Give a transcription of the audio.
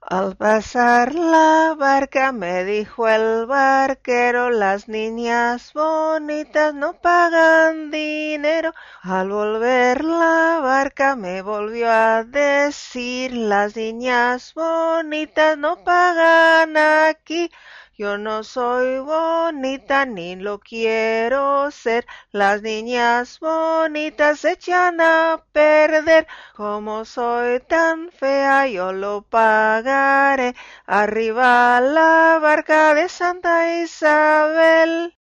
Al pasar la barca me dijo el barquero, las niñas bonitas no pagan dinero. Al volver la barca me volvió a decir, las niñas bonitas no pagan aquí. Yo no soy bonita ni lo quiero ser, las niñas bonitas se echan a perder. Como soy tan fea, yo lo pagaré. Arriba la barca de Santa Isabel.